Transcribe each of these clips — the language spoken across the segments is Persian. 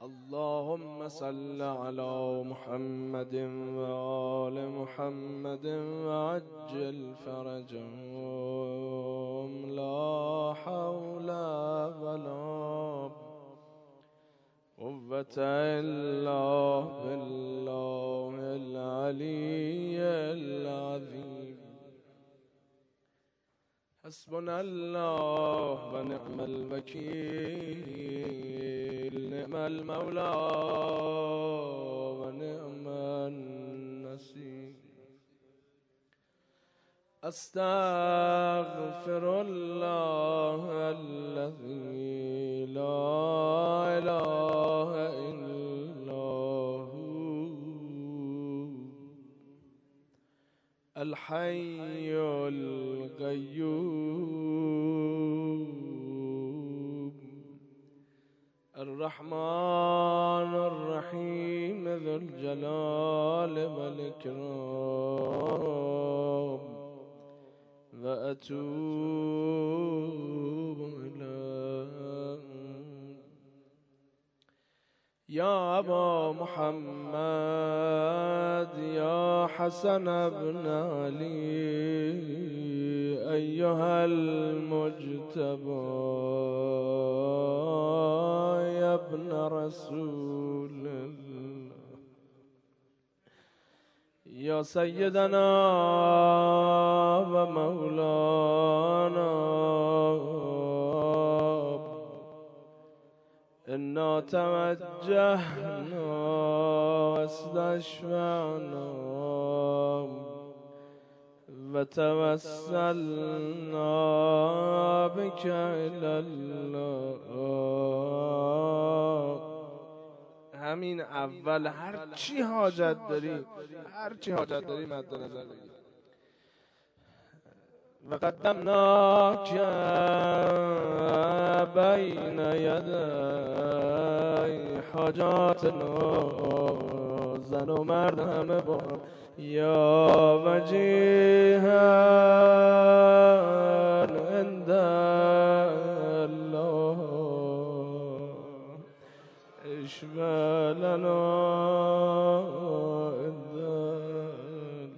اللهم صل على محمد وآل محمد وعجل فرجهم. لا حول ولا قوة إلا بالله العلي العظيم. حسبنا الله ونعم الوكيل، نعم المولى ونعم النصير. أستغفر الله الذي لا إله إلا هو الحي القيوم الرحمن الرحيم ذو الجلال والإكرام، وأتوب إليه. يا أبا محمد يا حسن بن علي أيها المجتبى يا ابن رسول الله، يا سيدنا ومولانا إنا توجهنا واستشفعنا وتوسلنا بك إلى الله. همین اول هر چی حاجت داری مد نظر بگیر. وقدمناک بین یدی حاجاتنا، زن و مرد همه با یا وجیها عند الله اشفع لنا عند الله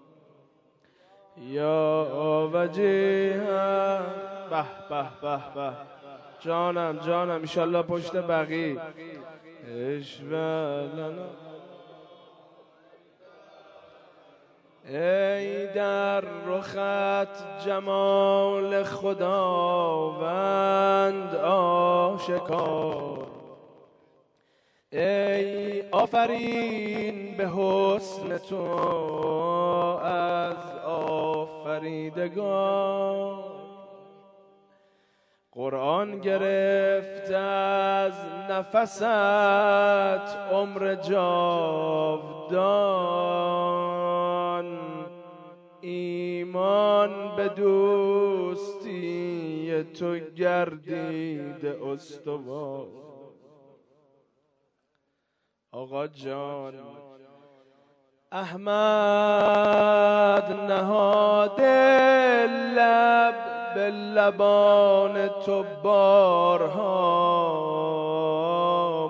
یا وجیها. به به به به جانم انشالله پشت بقی اشفع لنا. ای در رخت جمال خداوند آشکار، ای آفرین به حسن تو از آفریدگان. قرآن گرفت از نفست عمر جاودان، ایمان به دوستی تو گردید استوار. آقا جان احمد نهاده لب به لبان تو بارها،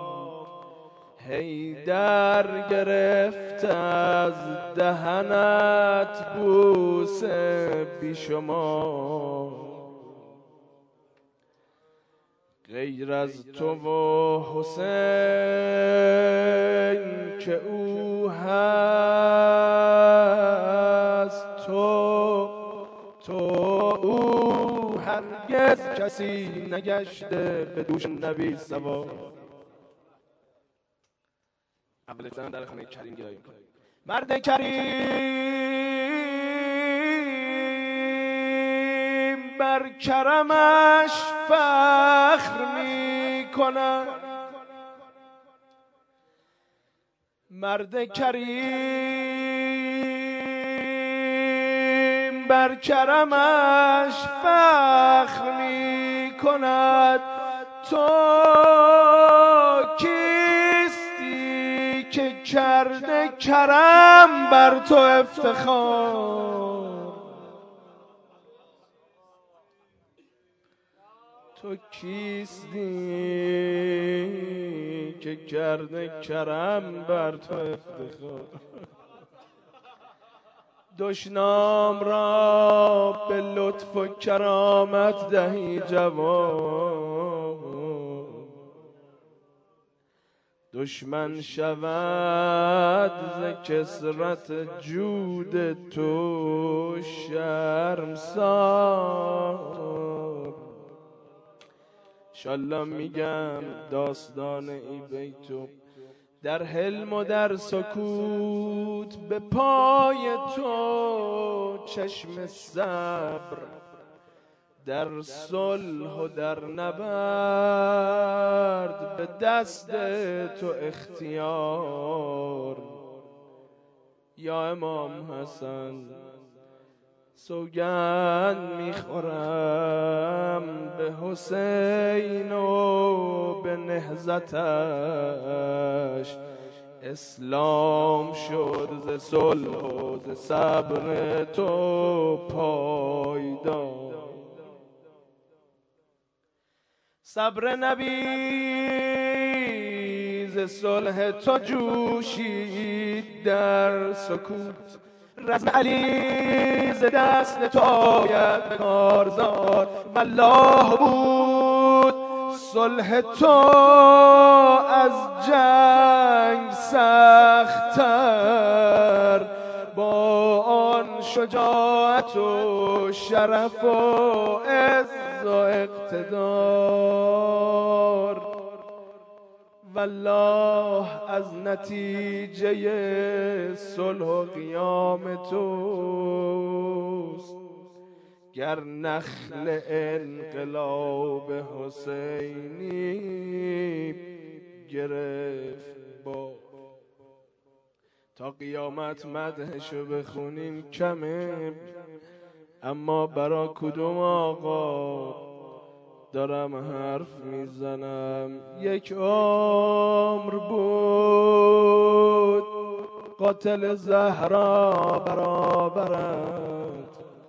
حیدر گرفت از دهنت بوسه بی شما. غیر از تو و حسین که او هست، او هرگز کسی نگشته به دوش نبی سوار. اول ابتدا در خانه کریم گراییم. مرد کریم بر کرمش فخر می کند، مرد کریم بر کرمش فخر می کند. تو کیستی که کرده کرم بر تو افتخار؟ تو کیستی که کرده کرم بر تو افتخار؟ دشنام را به لطف و کرامت دهی جواب، دشمن شود ز کثرت جود تو شرمسار. انشالله میگم داستان ای بیتو در حلم و در سکوت، به پای تو چشم صبر، در صلح و در نبرد به دست تو اختیار. یا امام حسن سوگند میخورم به حسین و به نهضتش، اسلام شد ز صلح و ز صبر تو پایدار. صبر نبی ز صلح تو جوشید در سکوت، رزم علی ز دست تو آید به کارزار. والله بود صلح تو از جنگ سخت‌تر، با آن شجاعت و شرف و عز و اقتدار. والله از نتیجه صلح و قیام توست، گر نخل انقلاب حسینی گرفت با. تا قیامت مدحشو بخونیم کمه، اما برا کدوم آقا دارم حرف میزنم؟ یک عمر بود قاتل زهرا برابرت.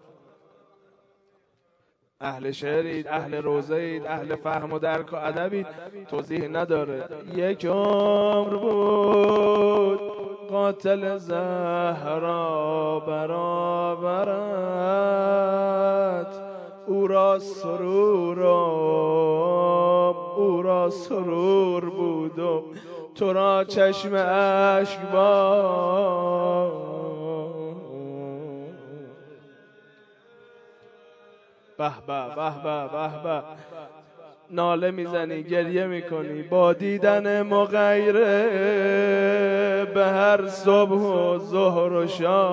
اهل شعرید، اهل روزهید، اهل فهم و درک و ادبید، توضیح نداره. یک عمر بود قاتل زهرا برابرت، او را سرور بود و تو را چشم اشک بار. به به به به به به، ناله میزنی، گریه میکنی با دیدن مغیره به هر صبح و ظهر و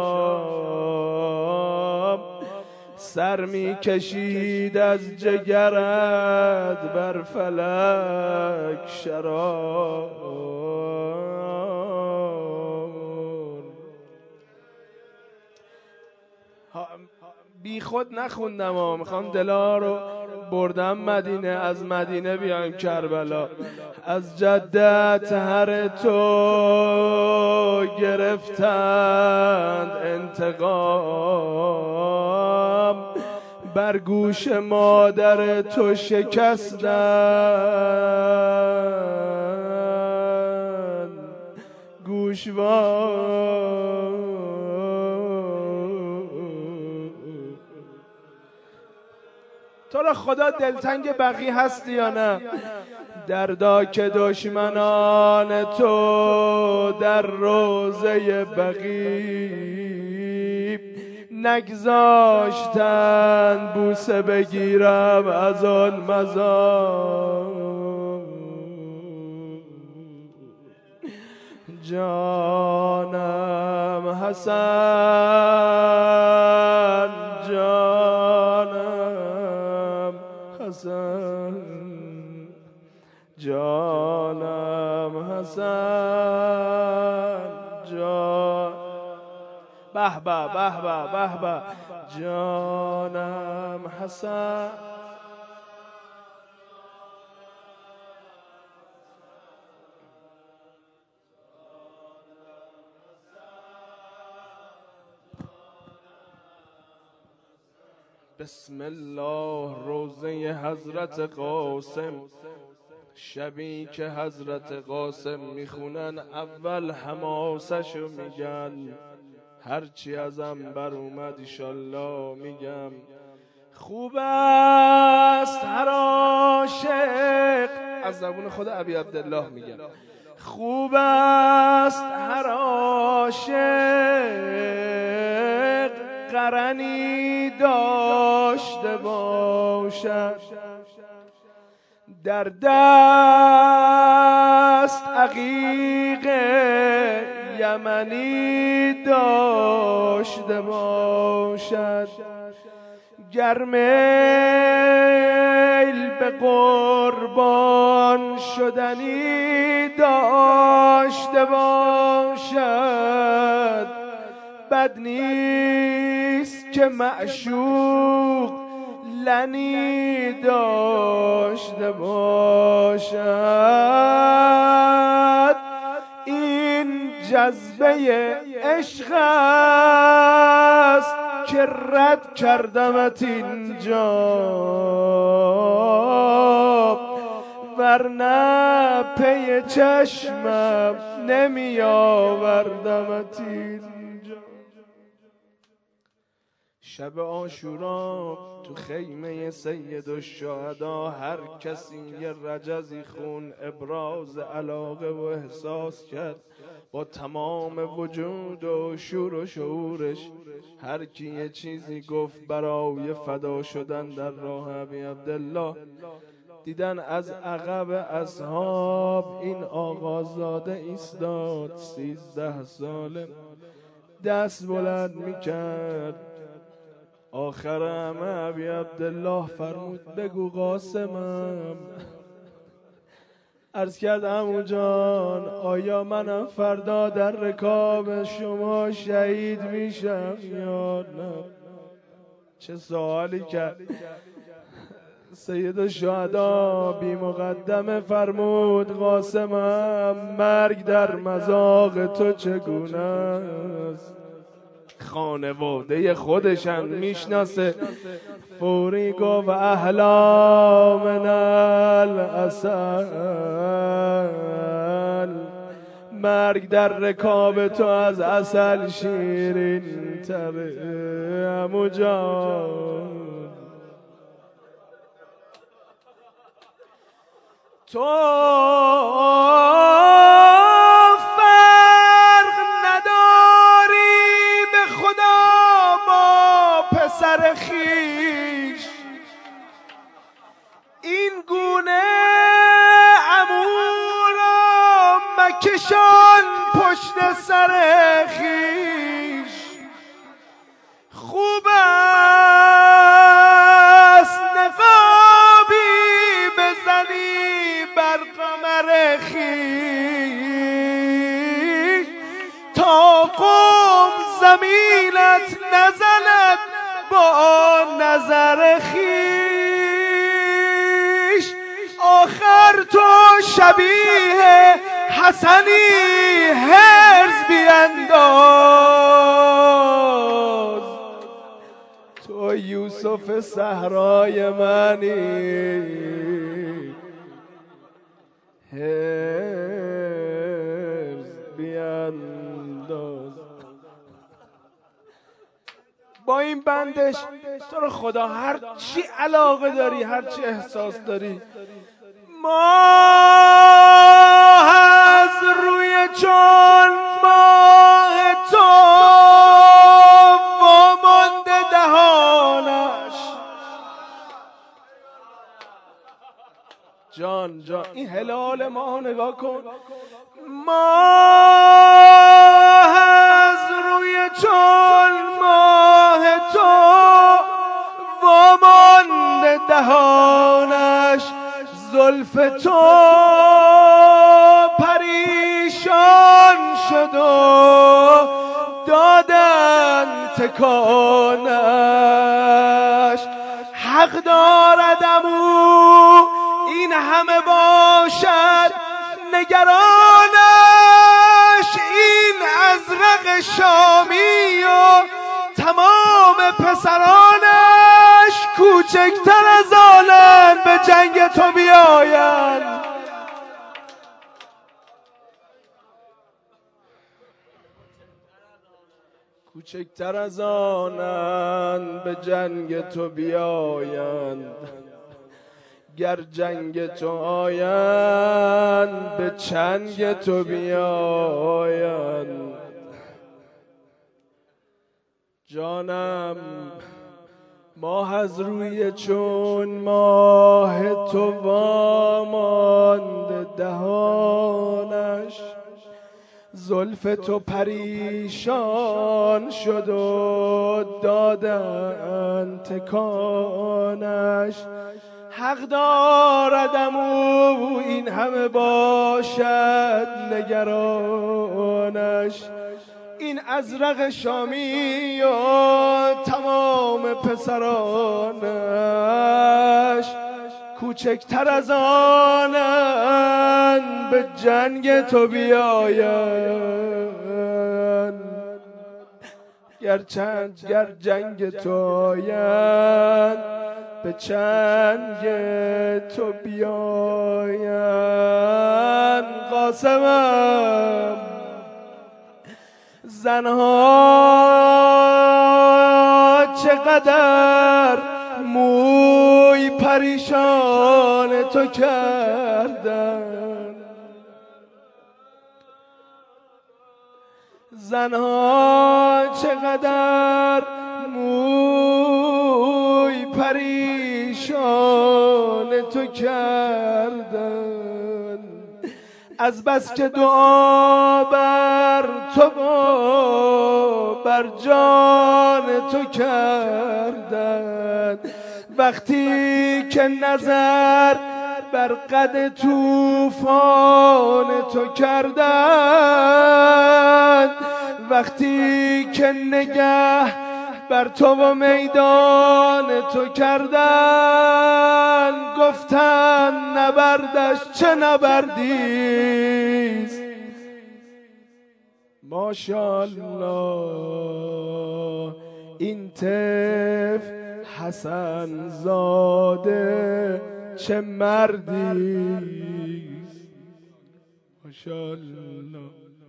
شام. سر میکشید از جگرت بر فلک شرار. بی خود نخوندم ها، میخوام دلا رو بردم مدینه، از مدینه بیایم کربلا. از جدت هر تو گرفتند انتقام، بر گوش مادر تو شکستند گوشوار. تو را خدا دلتنگ بقی هستی یا نه؟ دردا که دشمنان تو در روضه بقی نگذاشتن بوسه بگیرم از آن مزار. جانم حسن، جانم حسن، جانم حسن، جان به به به به به به، جانم حسن. بسم الله روضه حضرت قاسم. شبی که حضرت قاسم میخونن اول حماسشو میگن، هرچی ازم بر اومد ایشالله میگم. خوب است هر عاشق، از زبون خود ابی عبدالله میگم، خوب است هر عاشق قرنی داشته باشد، در دست عقیق یمنی داشته باشد، گر میل به قربان شدنی داشته باشد، بد نیست که معشوق لنی داشته باشد. این جذبه عشق است که رد کردمت اینجا، ورنه پی چشمم نمی آوردمت اینجا. شب عاشورا تو خیمه سید الشهدا هر کسی یه رجزی خون ابراز علاقه و احساس کرد با تمام وجود و شور و شعورش. هر کی یه چیزی گفت برای فدا شدن در راه ابی عبدالله. دیدن از عقب اصحاب این آقازاده ایستاد، 13 ساله، دست بلند میکرد. آخر همه ابی عبدالله فرمود بگو قاسمم. عرض کرد عمو جان آیا منم فردا در رکاب شما شهید میشم یا نه؟ چه سوالی کرد. سید الشهدا بی مقدمه فرمود قاسمم مرگ در مذاق تو چگونه است؟ خانواده خودشن میشناسه. فوری گفت احلا من العسل، مرگ در رکاب تو از عسل شیرین تره عمو جان. تو سر خیش این گونه عمو را مکشان پشت سر خیش. خوب است نقابی بزنی بر قمر خیش تا قوم زمینت نزند با نظر خیش. آخر تو شبیه حسنی هرز بینداز، تو یوسف صحرای منی هرز بینداز. با این بندش تو رو خدا هر چی علاقه داری، هر چی احساس داری. ماه از روی چون ماه تو وامانده دهانش. جان این هلال ما نگاه کن. ماه از روی چون ماه تو وامانده دهانش، زلف تو پریشان شد و دادن تکانش. حق دارد عمو این همه باشد نگرانش، این ازرق شامی و تمام پسرانش جنگ تو بیایند. کوچکتر از آنند به جنگ تو بیایند، گر جنگ تو آیند به چنگ تو بیایند. جانم ماه از روی چون ماه تو وامانده دهانش، زلف تو پریشان شد و دادن تکانش. حق داردم او این همه باشد نگرانش، این ازرق شامی و تمام پسرانش. کوچکتر از آنند به جنگ تو بیایند، گر جنگ تو آیند به چنگ تو بیایند. قاسمم زنها چقدر موی پریشان تو کردن، زنها چقدر موی پریشان تو کردن. از بس که دعا بر تو بر جان تو کردن، وقتی که نظر بر قد طوفان تو کردن، وقتی که نگه بر تو و میدان تو کردن، گفتن نبردش چه نبردیست. ماشاءالله این طفل حسن زاده چه مردیست. ماشاءالله.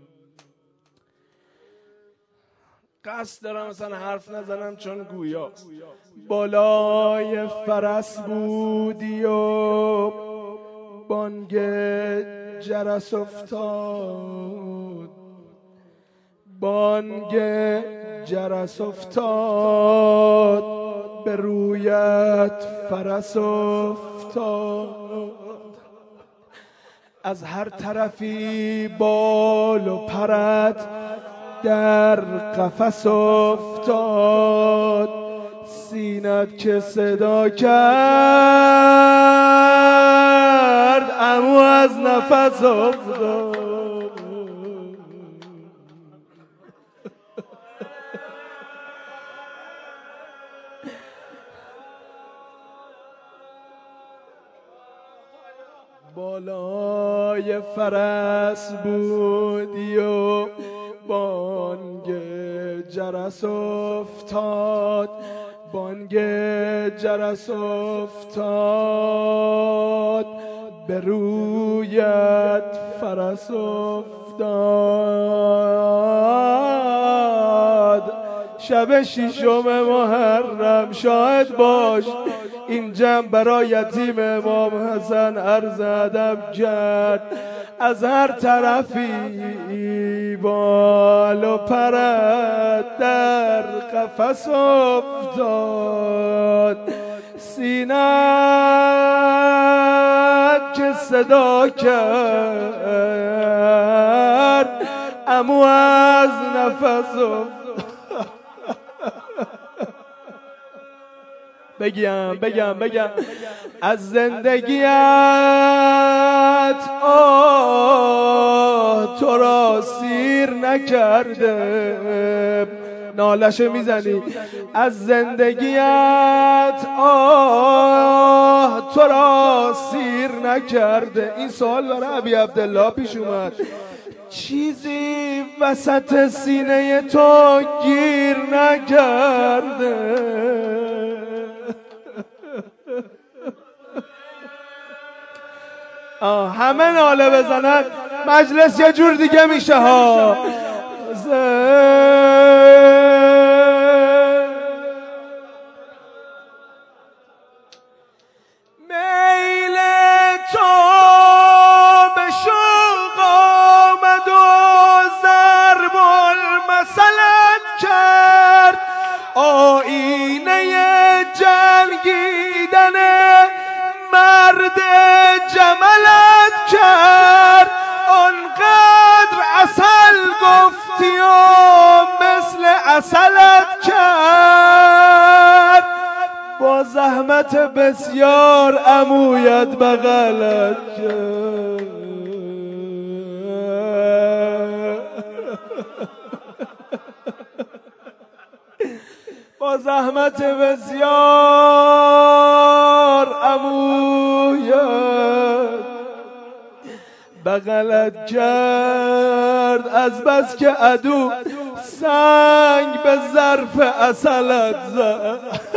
قصد دارم مثلا حرف نزنم چون گویاست. بالای فرس بودی و بانگ جرس افتاد، بانگ جرس افتاد به رویت فرس افتاد. از هر طرفی بال و پرت در قفس افتاد، سینت که صدا کرد عمو از نفس افتاد. بالای فرس بودی و بانگ جرس افتاد، بانگ جرس افتاد به رویت فرس افتاد. شب ششم محرم شاهد باش، این جمع برای یتیم امام حسن عرض ادب کرد. از هر طرفی بال و پرت در قفس افتاد، سینه‌ات که صدا کرد عمو از نفس افتاد. بگم از زندگیت تو را سیر نکرده. نالشو میزنی. از زندگیت تو را سیر نکرده. این سوال برای ابی عبدالله پیش اومد. چیزی وسط سینه تو گیر نکرده. همه ناله بزنن مجلس یه جور دیگه میشه ها. میل تو به شوق آمد و ضرب المثلت کرد، آینه جنگیدن مرد جملت کرد. آنقدر عسل گفتی و مثل عسلت کرد، با زحمت بسیار عمویت بغلت کرد. با زحمت بسیار عمویت بغلت کرد، از بس که عدو سنگ به ظرف عسلت زد.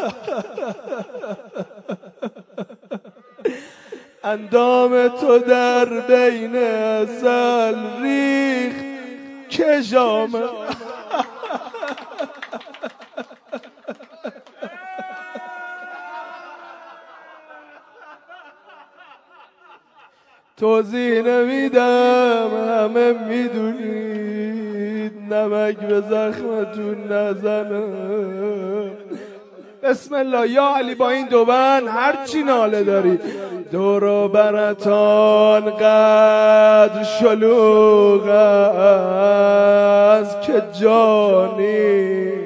اندام تو در بین عسل ریخت که جامه. توضیح نمیدم، همه میدونید، نمک به زخمتون نزنه. بسم الله. یا علی با این دو بند هرچی ناله داری. دور و برتان قدر شلوغ است که جانی،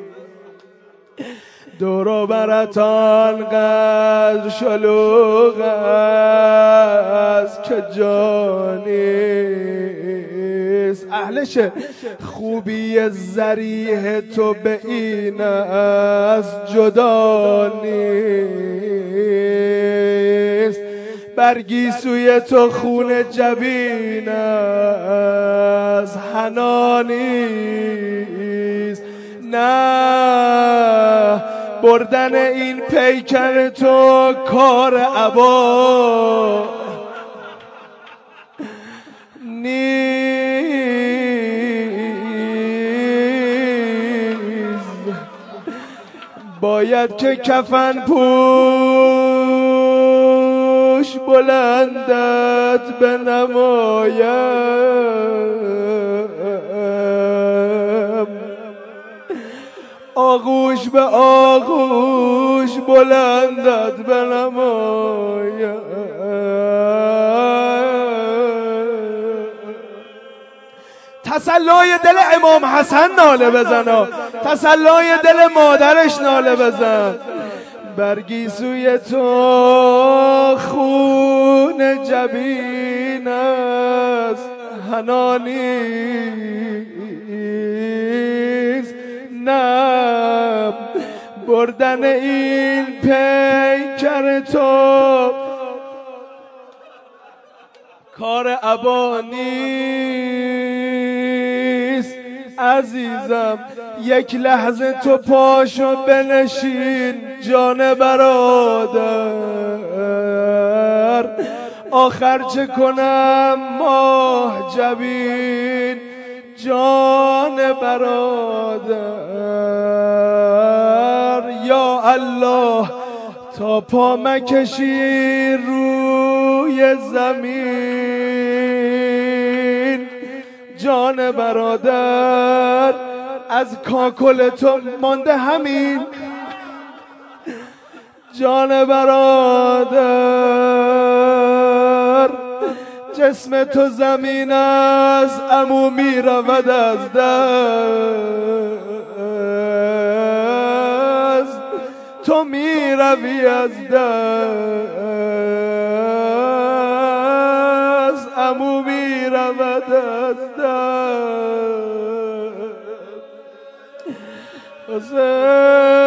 دور و برتان قدر شلوغ است که جانیست. اهلشه خوبی ذریح تو به این است جدا نیست، برگی سوی تو خون جبین است حنا نیست. نه بردن این پیکر تو کار عبا نیست، باید که کفن پوش بلندت بنمایم، آغوش به آغوش بلندت بنمایم. تسلای دل امام حسن ناله بزن، تسلای دل مادرش ناله بزن. برگی سوی تو خون جبین است حنا نیست. نه بردن این پیکر تو کار عبا نیست. عزیزم یک لحظه تو پاشو بنشین جان برادر، آخر چه کنم ماه جبین جان برادر. یا الله تا پا مکشی روی زمین جان برادر، از کاکل تو مانده همین جان برادر. جسم تو زمین است عمو می رود از دست، تو می روی از دست، عمو می رود از دست.